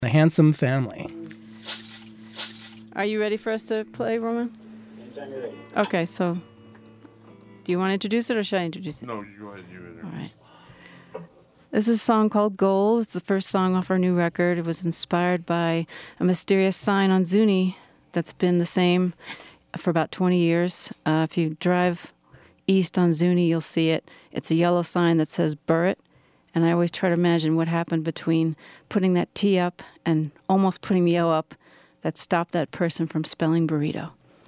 The Handsome Family. Are you ready for us to play, Roman? Okay, so do you want to introduce it or should I introduce it? No, you go ahead. You introduce. All right. This is a song called Gold. It's the first song off our new record. It was inspired by a mysterious sign on Zuni that's been the same for about 20 years. If you drive east on Zuni, you'll see it. It's a yellow sign that says Burrit. And I always try to imagine what happened between putting that T up and almost putting the O up that stopped that person from spelling burrito.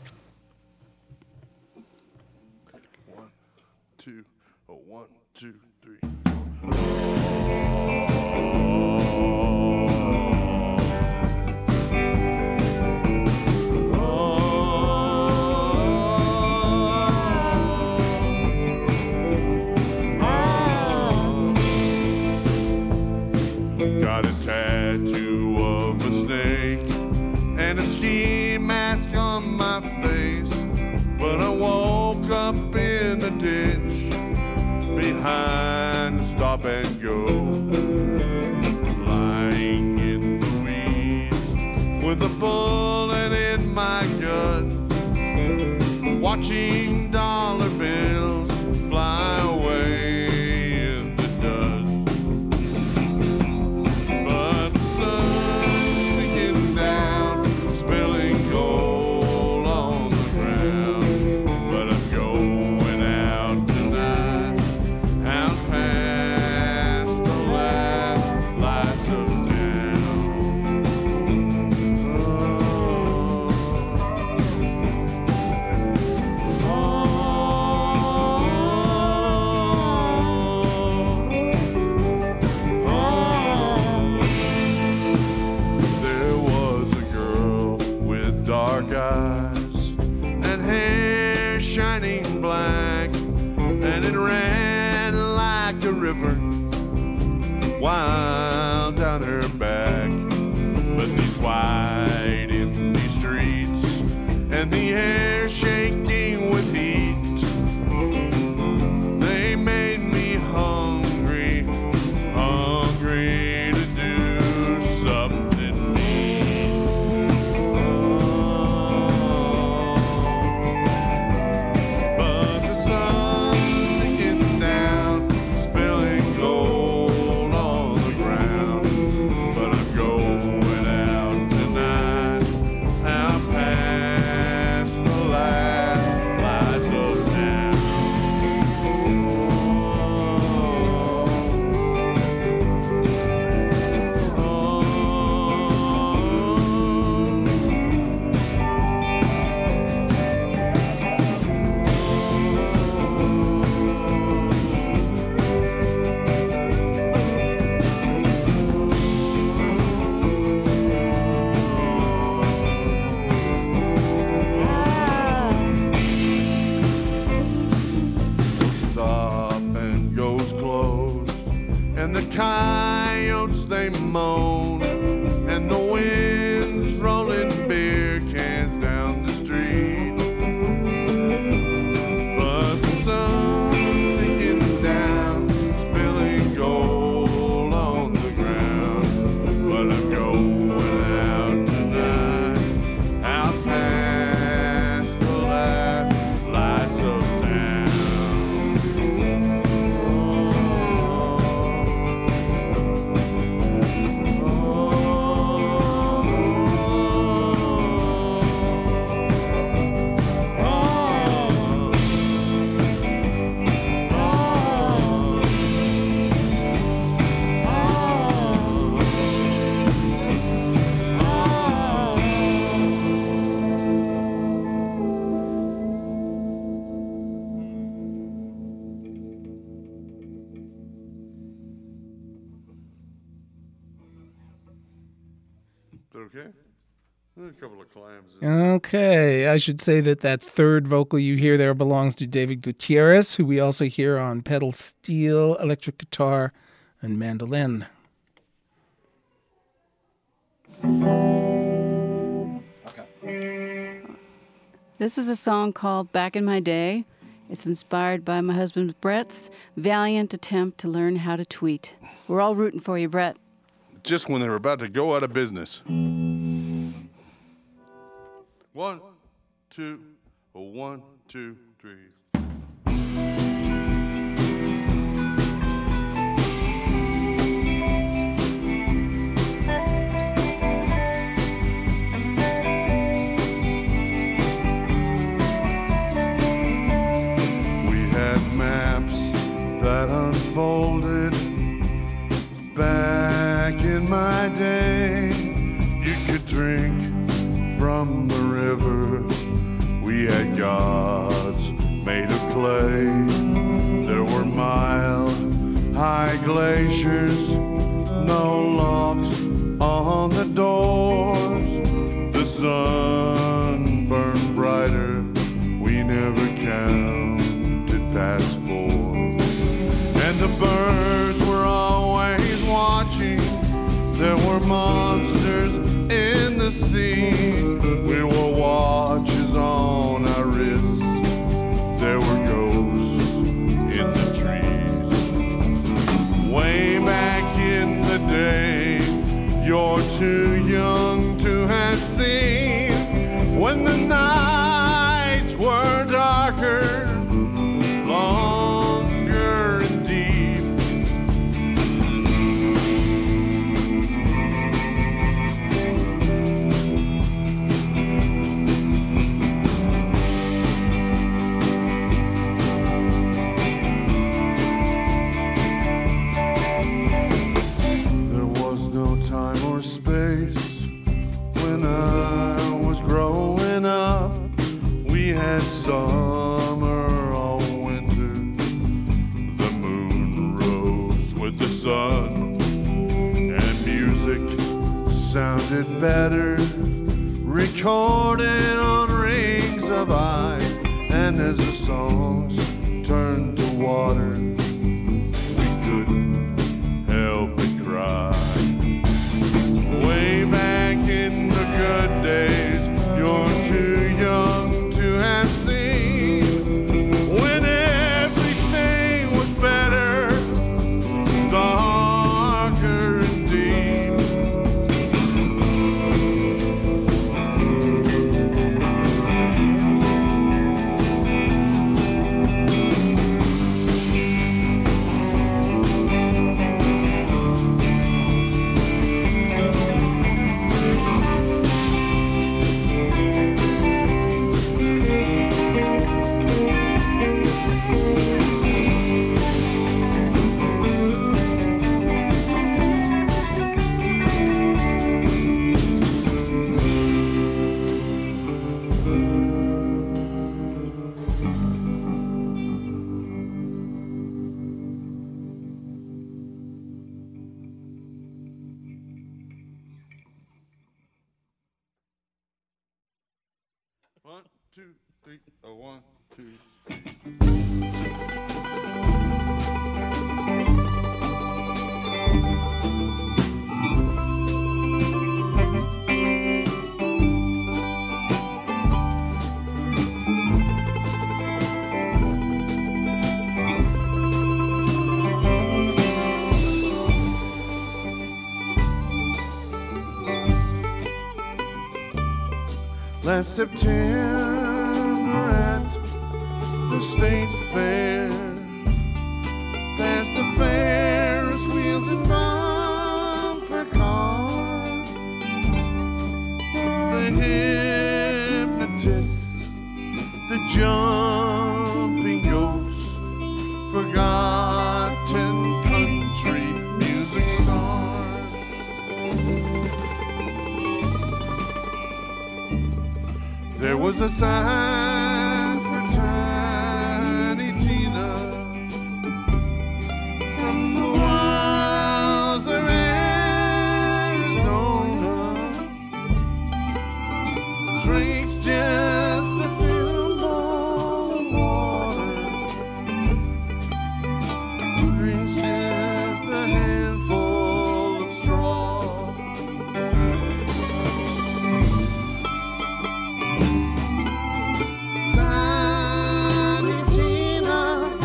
1, 2, 1, 2, 3, 4. Got a tattoo of a snake and a ski mask on my face, but I woke up in a ditch behind the stop and go, lying in the weeds with a bullet in my gut, watching dollar bills fly away in the dust. But the sun's sinking down, spilling gold on the ground. But I'm going out tonight, out past the last lights of town. There was a girl with dark eyes and hair shining black, and it ran like a river wild down her back. But these wide empty streets and the air shaking with heat, they made me hungry, hungry to do something neat. But the sun's sinking down, spilling gold on the ground. But I'm going out tonight, out past the last lights of town. Stop and goes closed, and the coyotes they moan, and the wind's rolling beer cans down the street. But the sun's sinking down, spilling gold on the ground. But I'm going out tonight, out past the last lights of town. Okay? A couple of clams. Okay, I should say that third vocal you hear there belongs to David Gutierrez, who we also hear on pedal steel, electric guitar, and mandolin. This is a song called Back in My Day. It's inspired by my husband Brett's valiant attempt to learn how to tweet. We're all rooting for you, Brett. just when they were about to go out of business. 1, 2, 1, 2, 3. That unfolded back in my day. You could drink from the river. We had gods made of clay. There were mile-high glaciers, no locks on the doors. The sun burned brighter. We never counted past 4. And the birds were always watching. There were monsters in the sea. We wore watches on our wrists. There were ghosts in the trees. Way back in the day, you're too young to have seen when the nights were darker, longer and deep. There was no time or space when I was growing up. We had summer all winter. The moon rose with the sun, and music sounded better, recorded on rings of ice. And as the songs turned to water, we couldn't help but cry. Way back in the good days, you're too young to have seen when everything was better, darker and deep. One, two, three, 1, 2, 3. Last September at the State Fair, past the Ferris wheels and bumper cars, the hypnotists, the jumping goats, forgotten country music stars. There was a sign for Tiny Tina from the wilds of Arizona. Drinks just a few bowl of water. Drinks just a handful of straw.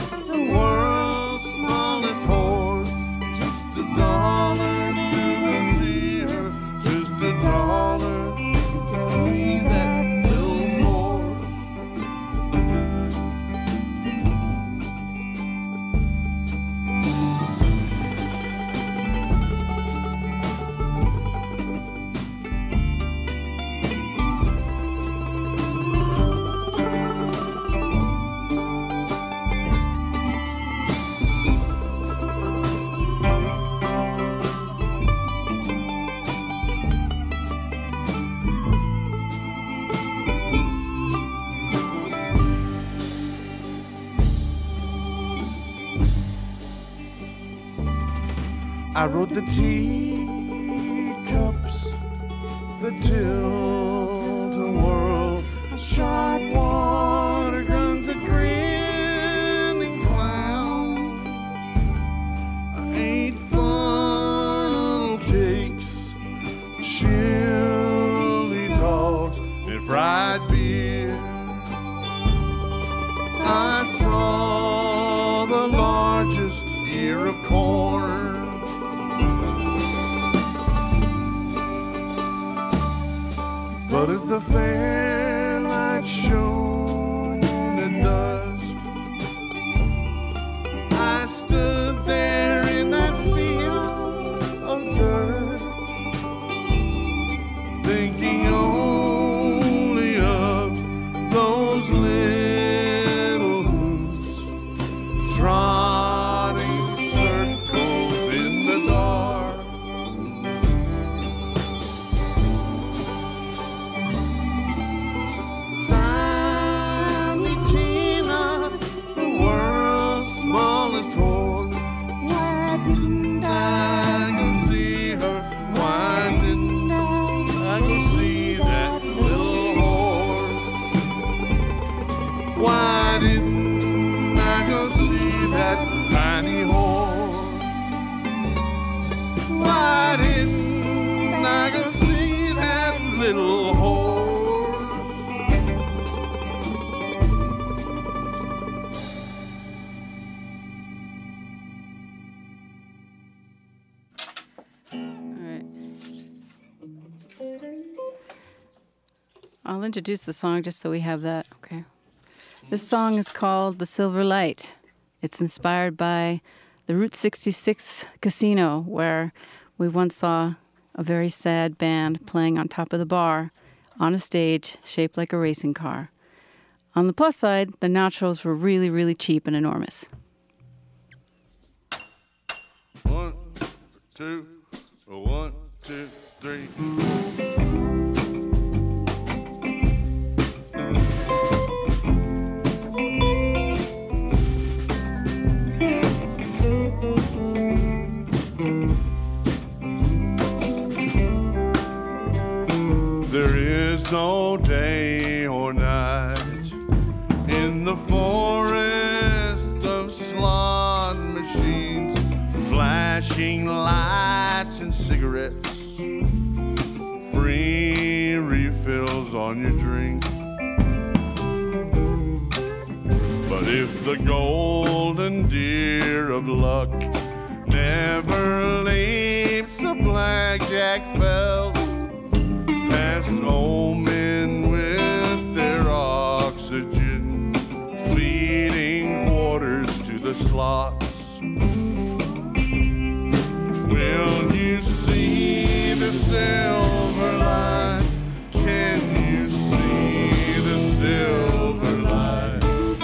$1 to a I rode the teacups, the tilt-a-whirl, shot water guns, the grinning clowns. I ate funnel cakes, chili dogs, and fried beer. I saw the largest ear of corn. But as the fair light shone at dusk, I stood there in that field of dirt, thinking only of those little hooves trotting circles in the dark. Tiny Tina, the world's smallest horse. Why didn't I go see her? Why didn't I go see that little horse? Why didn't I go see that tiny horse? Why didn't I go see that little horse? All right. I'll introduce the song just so we have that. Okay. This song is called The Silver Light. It's inspired by the Route 66 casino, where we once saw a very sad band playing on top of the bar on a stage shaped like a racing car. On the plus side, the nachos were really, really cheap and enormous. 1, 2, 1, 2, 3. There is no day or night in the forest of slot machines, flashing lights and cigarettes, free refills on your drink. But if the golden deer of luck never leaps a blackjack fell past old men with their oxygen, feeding quarters to the slots, will you see the silver light? Can you see the silver light?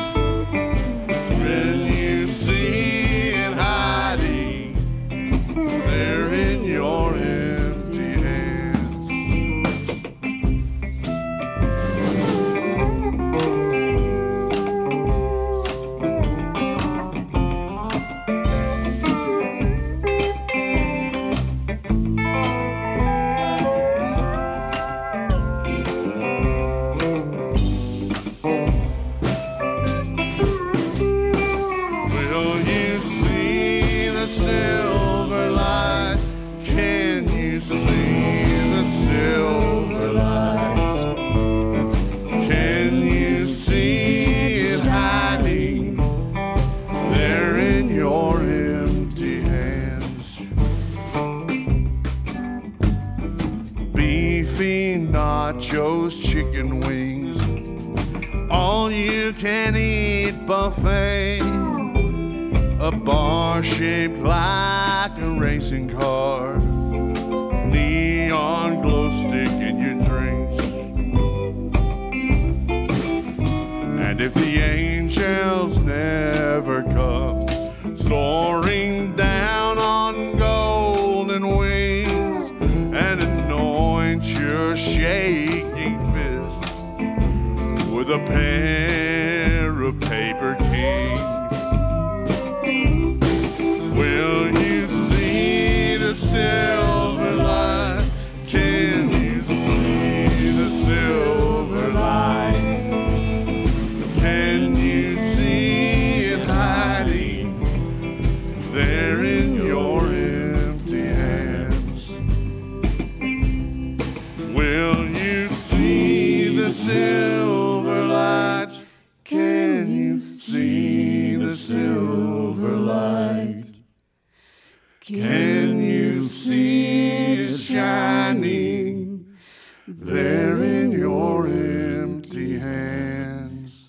Can you see it hiding there in your empty hands? Will you see the silver light? Can you see the silver light? Can you see it hiding there in your empty hands? Beefy nachos, chicken wings, all you can eat buffet, a bar shaped like a racing car, neon glow stick in your drinks. And if the angels never come soaring down on golden wings and anoint your shaking fist with a pair of paper kings, will you see money there in your empty hands.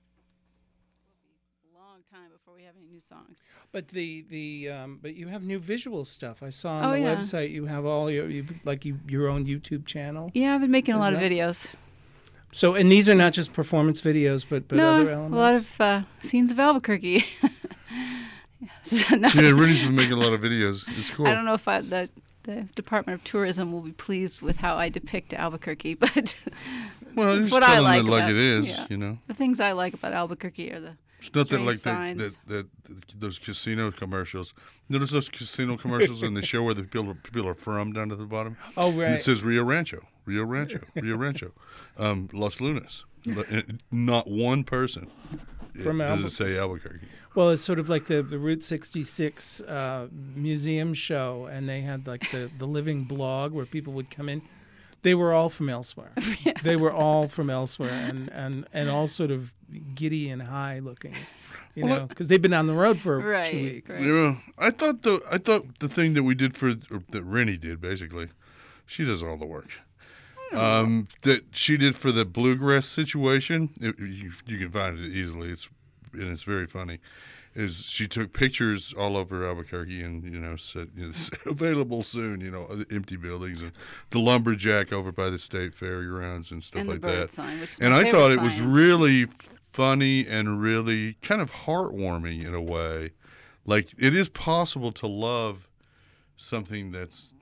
Long time before we have any new songs. But but you have new visual stuff. I saw on Oh, the yeah. website you have all your own YouTube channel. Yeah, I've been making a Is lot of that- videos. So, and these are not just performance videos, but No, other elements. a lot of scenes of Albuquerque. So, no, Yeah, Rennie's been making a lot of videos. It's cool. I don't know if the Department of Tourism will be pleased with how I depict Albuquerque, but Well, you're just what I telling like it like about- it is, yeah. you know. the things I like about Albuquerque are the It's not that strange like signs. those casino commercials. Notice those casino commercials and they show where the people are from down to the bottom. Oh, And right. it says Rio Rancho, Rio Rancho, Rio Rancho, Los Lunas. Not one person From does it say Albuquerque. Well, it's sort of like the Route 66 museum show, and they had like the living blog where people would come in. They were all from elsewhere. They were all from elsewhere, and all sort of giddy and high looking, you know, because they've been on the road for Right, 2 weeks. right. Yeah, I thought the thing that we did that Rennie did basically, she does all the work. That she did for the bluegrass situation, you can find it easily. It's very funny. Is she took pictures all over Albuquerque and said it's available soon. The empty buildings and the lumberjack over by the state fairgrounds and stuff and the like bird that. sign, which is And my I favorite thought it was sign. really funny and really kind of heartwarming in a way. Like it is possible to love something that's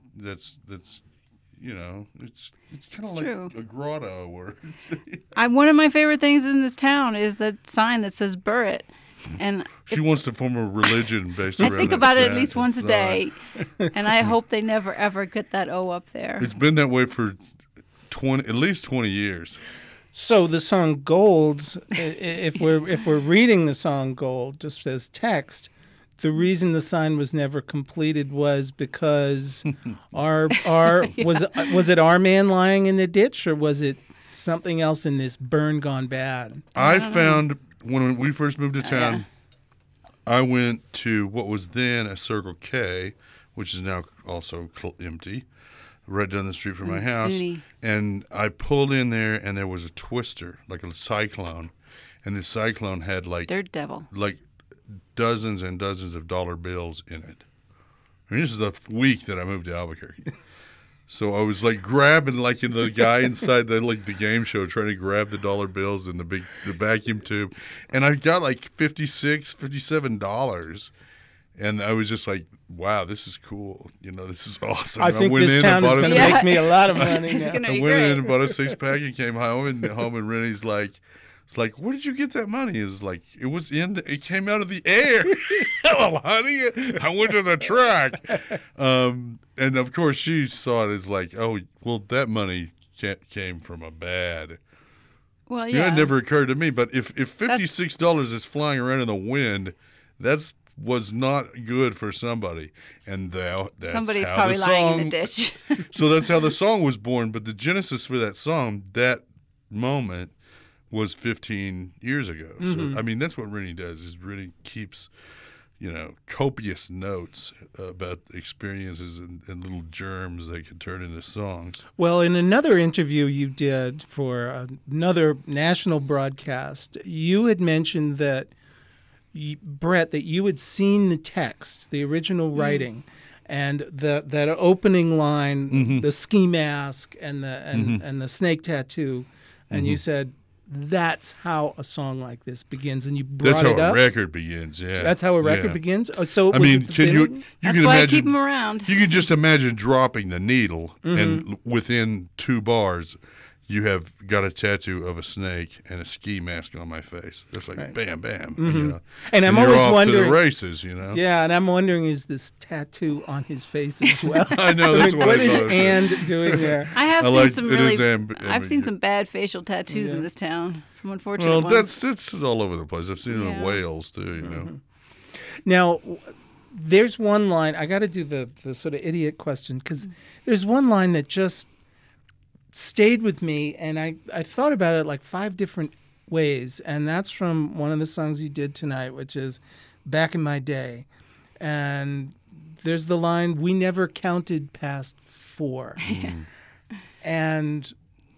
it's kind of like true. a grotto or One of my favorite things in this town is the sign that says Burritt. And she wants to form a religion based I around think that about it at sign. least once a day. And I hope they never, ever get that O up there. It's been that way for at least 20 years. So the song "Golds," if we're reading the song "Gold" just as text, the reason the sign was never completed was because was it our man lying in the ditch, or was it something else in this burn gone bad? I found when we first moved to town, I went to what was then a Circle K, which is now also empty, right down the street from my house. Zuni. And I pulled in there, and there was a Twister, like a Cyclone, and the Cyclone had like Devil. dozens and dozens of dollar bills in it. I mean, this is the week that I moved to Albuquerque. So I was like grabbing the guy inside the game show trying to grab the dollar bills in the vacuum tube. And I got like $56, $57. And I was just like, wow, this is cool. This is awesome. I think went this in town and is bought going a to six- make me a lot of money It's now. gonna I be went great. in and bought a 6-pack and came home, and Rennie's like, it's like, where did you get that money? It was like, it came out of the air. Well, honey, I went to the track. And of course she saw it as like, oh, well, that money came from a bad. Well, You know, yeah. it never occurred to me, but if $56 is flying around in the wind, was not good for somebody. And that's Somebody's how probably the lying song, in the ditch. So that's how the song was born. But the genesis for that song, that moment, was 15 years ago. So I mean, that's what Rennie does. Is Rennie keeps, copious notes about experiences and little germs that could turn into songs. Well, in another interview you did for another national broadcast, you had mentioned that, Brett, that you had seen the text, the original writing, and that opening line, the ski mask and the snake tattoo, and you said that's how a song like this begins, and you brought That's how it up. a record begins. Yeah, That's how a record Yeah. begins. Oh, so I was mean, it the can you beginning? That's can why I imagine? keep them around. You can just imagine dropping the needle, and within 2 bars, you have got a tattoo of a snake and a ski mask on my face. That's like Right. bam, bam. And I'm you're always off to wondering. the races. Yeah, and I'm wondering, is this tattoo on his face as well? I know, that's what I what is thought. And doing there? I have I seen like- some it really. is I've seen some bad facial tattoos in Yeah. this town. Some unfortunate Well, ones. that's all over the place. I've seen it in Yeah. Wales too. Now, there's one line. I got to do the sort of idiot question, because there's one line that just stayed with me, and I thought about it like 5 different ways, and that's from one of the songs you did tonight, which is "Back in My Day," and there's the line, "We never counted past 4." And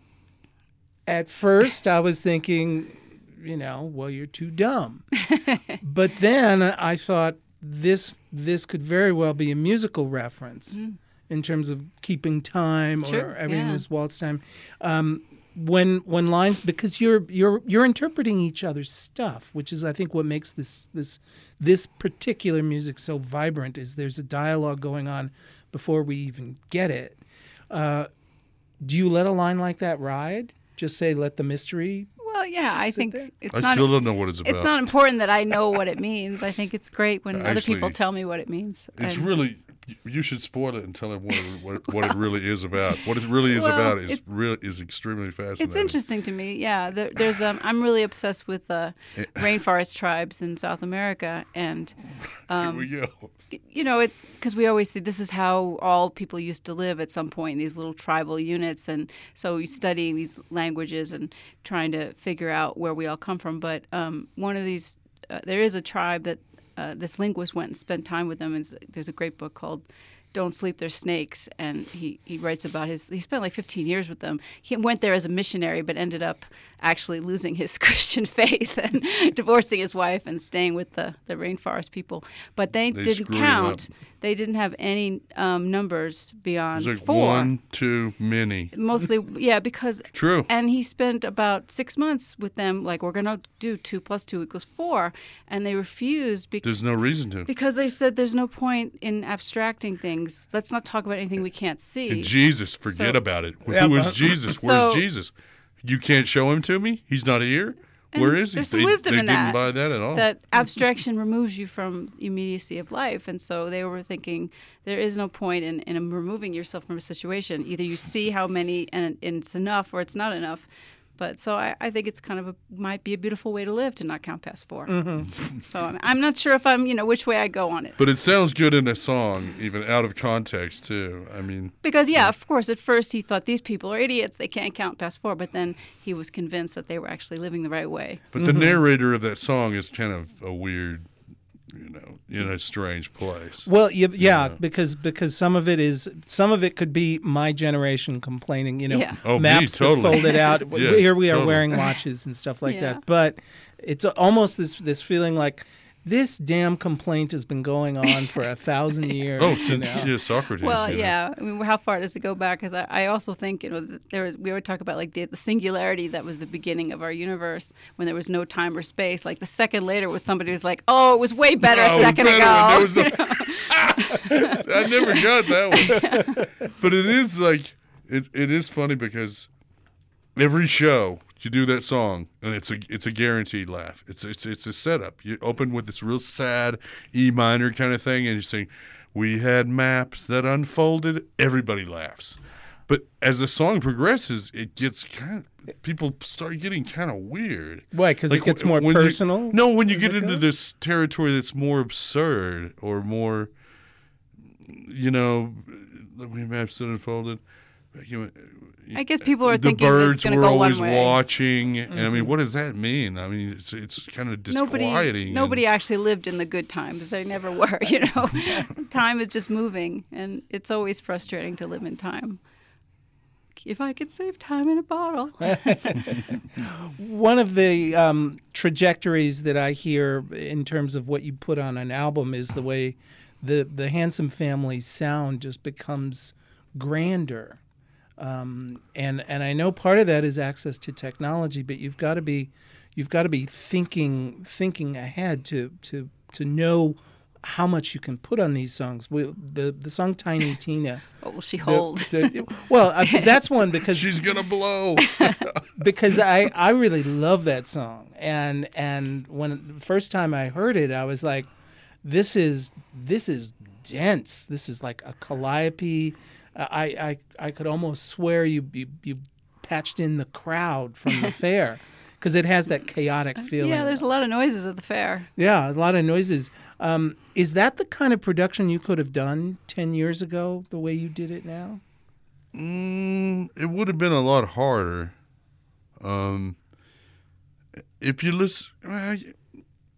at first I was thinking, well, you're too dumb. But then I thought this could very well be a musical reference in terms of keeping time or everything is waltz time. When lines, because you're interpreting each other's stuff, which is I think what makes this particular music so vibrant, is there's a dialogue going on before we even get it. Do you let a line like that ride? Just say, let the mystery. Well, yeah, I think there? it's I not. still don't know what it's about. It's not important that I know what it means. I think it's great when other people tell me what it means. It's And- really, you should spoil it and tell everyone what it really is about. What it really is about is extremely fascinating. It's interesting to me. Yeah, there's I'm really obsessed with rainforest tribes in South America, and Here we go. because we always say this is how all people used to live at some point in these little tribal units, and so you studying these languages and trying to figure out where we all come from. But one of these, there is a tribe that this linguist went and spent time with them, and there's a great book called Don't Sleep, They're Snakes, and he writes about he spent like 15 years with them. He went there as a missionary, but ended up actually losing his Christian faith and divorcing his wife and staying with the rainforest people. But they didn't screwed him count. up. They didn't have any numbers beyond It's like 4. one too many. Mostly, yeah, because True. And he spent about 6 months with them. Like, we're going to do 2 + 2 = 4, and they refused There's no reason to. because they said there's no point in abstracting things. Let's not talk about anything we can't see. And Jesus, forget So- about it. Yeah, Who is but- Jesus? Where's So- Jesus? You can't show him to me? He's not here? Where is he? There's some wisdom they in didn't that. buy that at all. That abstraction removes you from the immediacy of life, and so they were thinking there is no point in removing yourself from a situation. Either you see how many and it's enough, or it's not enough. But so I think it's kind of might be a beautiful way to live to not count past 4. So I'm not sure if I'm which way I go on it. But it sounds good in a song, even out of context, too. I mean, Because, yeah, of course, at first he thought these people are idiots. They can't count past 4. But then he was convinced that they were actually living the right way. but the narrator of that song is kind of a weird, in a strange place. Well, yeah, because some of it could be my generation complaining, Yeah. Oh, me, maps that totally. folded out. Yeah, Here we are totally. wearing watches and stuff like Yeah. that. But it's almost this feeling like this damn complaint has been going on for 1,000 years. Oh, since Socrates. Well, you know. yeah. I mean, how far does it go back? Because I also think we always talk about like the singularity that was the beginning of our universe when there was no time or space. Like the second later was somebody who was like, oh, it was way better Oh, a second better ago. when there was I never got that one. But it is like it is funny because every show you do that song and it's a guaranteed laugh. It's a setup. You open with this real sad E minor kind of thing and you sing, "We had maps that unfolded." Everybody laughs. But as the song progresses, it gets people start getting kind of weird. Why? Because it gets more when personal? when you get it into go? this territory that's more absurd or more, we maps that unfolded. I guess people are the thinking that birds it's going to were go one always way. watching, and I mean, what does that mean? I mean, it's kind of disquieting. Nobody actually lived in the good times. They never were, Time is just moving, and it's always frustrating to live in time. If I could save time in a bottle. One of the trajectories that I hear in terms of what you put on an album is the way the Handsome Family's sound just becomes grander. And I know part of that is access to technology, but you've got to be thinking ahead to know how much you can put on these songs. The song Tiny Tina. What will she hold? That's one because She's gonna blow. because I really love that song, and when the first time I heard it, I was like, this is dense. This is like a calliope. I could almost swear you patched in the crowd from the fair because it has that chaotic feeling. Yeah, there's a lot of noises at the fair. Yeah, a lot of noises. Is that the kind of production you could have done 10 years ago, the way you did it now? It would have been a lot harder. If you listen,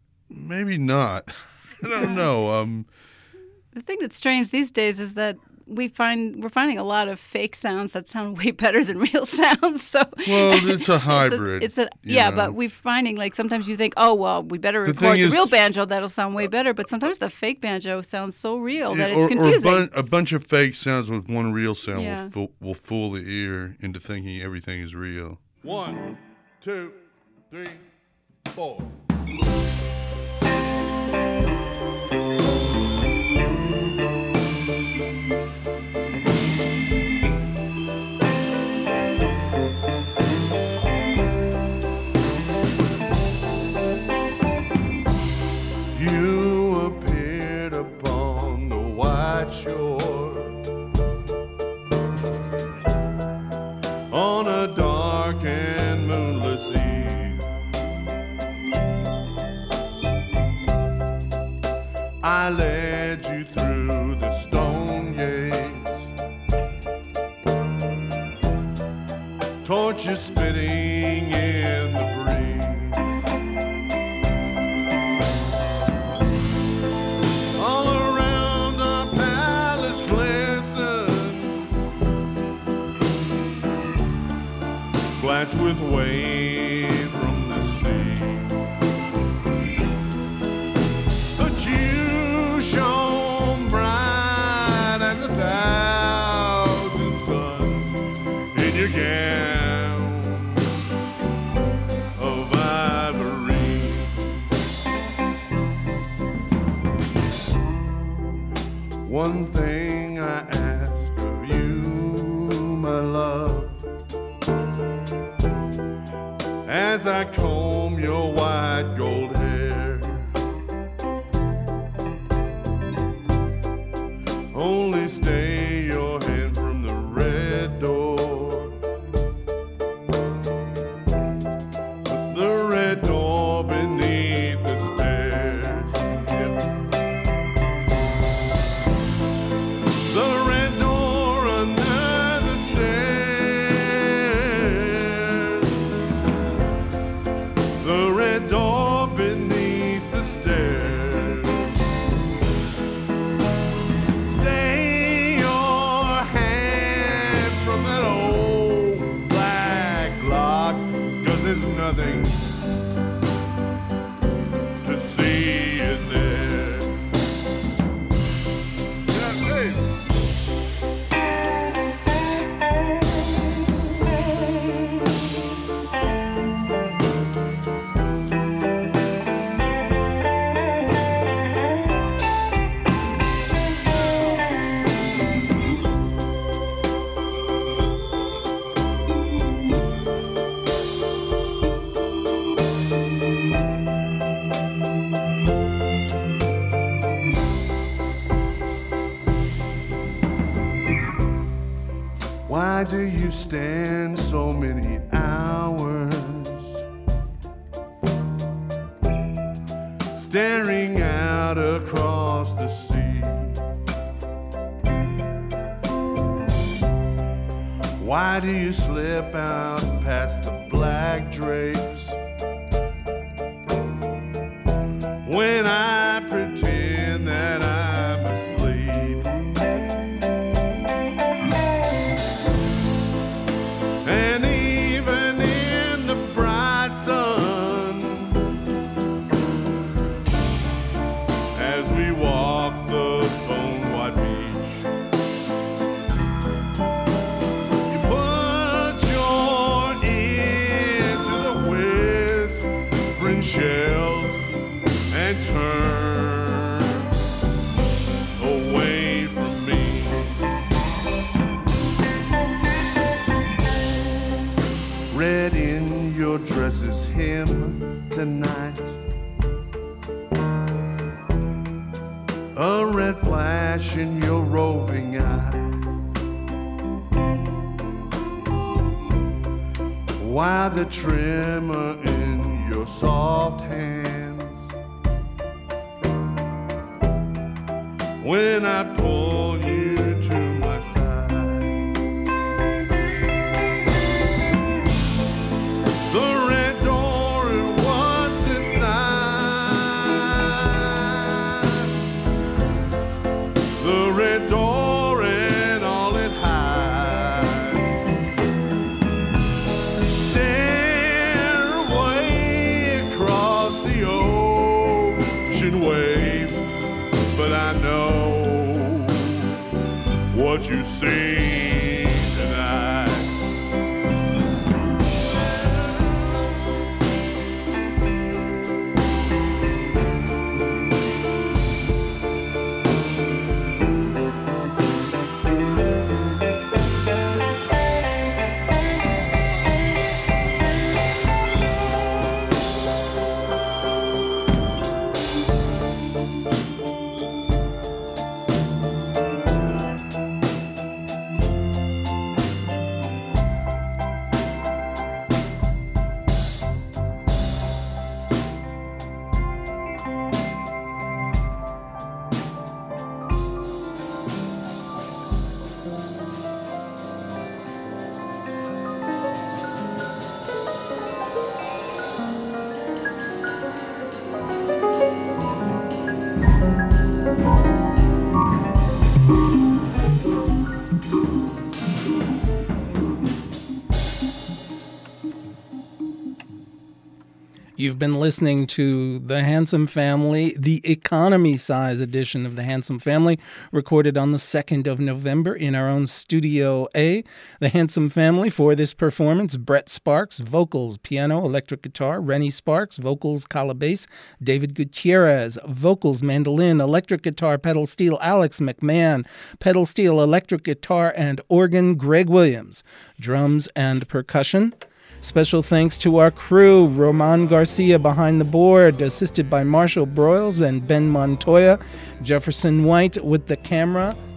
maybe not. I don't know. The thing that's strange these days is that we're finding a lot of fake sounds that sound way better than real sounds. So well, it's a hybrid. But we're finding like sometimes you think, oh well, we better record the real banjo. That'll sound way better. But sometimes the fake banjo sounds so real that it's confusing. Or a bunch of fake sounds with one real sound will fool the ear into thinking everything is real. 1, 2, 3, 4. You appeared upon the white shore on a dark and moonless eve. I led you through the stone gates, torches spitting in the breeze. All around our palace glisten, blanched with wave from the sea. But you shone bright as 1,000 suns in your gown of ivory. One thing I ask of you, my love, as I comb your white gold hair, only stay your hand from the red door, the red door beneath the stairs. Yeah. The red door under the stairs, the red door beneath the stairs. Stay your hand from that old black lock, 'cause there's nothing to see in there. Yeah, hey. Why do you stand so many hours staring out across the sea? Why do you slip out past the black drapes when I pretend that I'm asleep? And even in the bright sun, as we walk the bone white beach, you put your ear to the whispering shells and turn away from me. Red in your dress's hem tonight, a red flash in your roving eye, while the tremor in your soft hands, when I pull you to my side. The red door and what's inside. The red door and what you see tonight. You've been listening to The Handsome Family, the economy-size edition of The Handsome Family, recorded on the 2nd of November in our own Studio A. The Handsome Family, for this performance, Brett Sparks, vocals, piano, electric guitar, Rennie Sparks, vocals, calabass, David Gutierrez, vocals, mandolin, electric guitar, pedal steel, Alex McMahon, pedal steel, electric guitar, and organ, Greg Williams, drums and percussion. Special thanks to our crew, Roman Garcia behind the board, assisted by Marshall Broyles and Ben Montoya, Jefferson White with the camera,